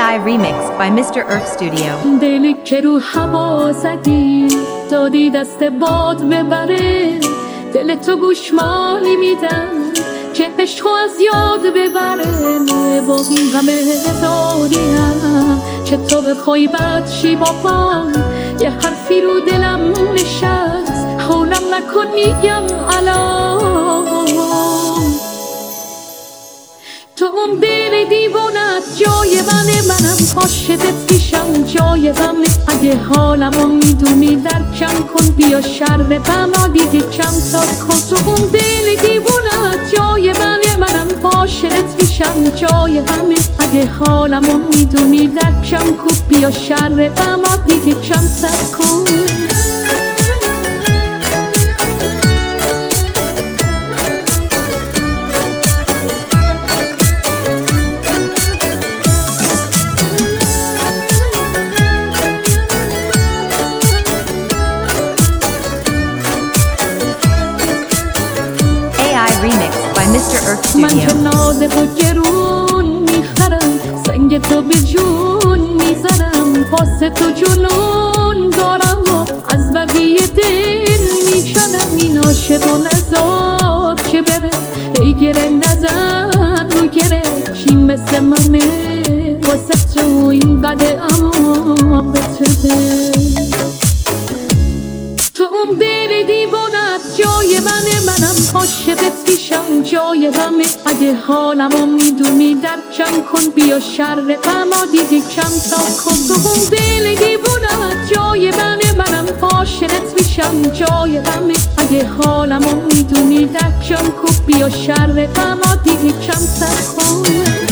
AI Remix by Mr. Earth Studio. دلی که رو هوا زدی دادی دست باد ببره، دل تو گوشمالی میدم که عشقو از یاد ببره. با این غم داریم که تو بخوای بد شی بابا، یه حرفی رو دلم نشست حولم نکن میگم الان. تو اون دل دیوونت جای منم عاشقت پیشم جای غمه. اگه حالمو میدونی درکم کن، بیا شر بما دیگه کم تا کن. تو اون دل دیوونت جای منم عاشقت پیشم جای غمه. اگه حالمو میدونی درکم کن، بیا شر بما دیگه کم تا کن. Remix by Mr. Earth من Studio. که ناز تو گرون میخرم، سنگ تو به جون میذارم، واسه تو جنون دارم و از بقیه دل میشنم. این عاشق و نزار که بره، ای گره نزن رو گره، چی مثل منه واسه تو این قده اما بتره. تو اون دل دیوانت جای منم عاشقت پیشم جای غمه. اگه حالمو میدونی درکم کن، بیا شر غما دیگه کم تا کن. تو اون دل دیوانت جای منم عاشقت پیشم جای غمه. اگه حالمو میدونی درکم کن، بیا شر غما دیگه کم تا کن.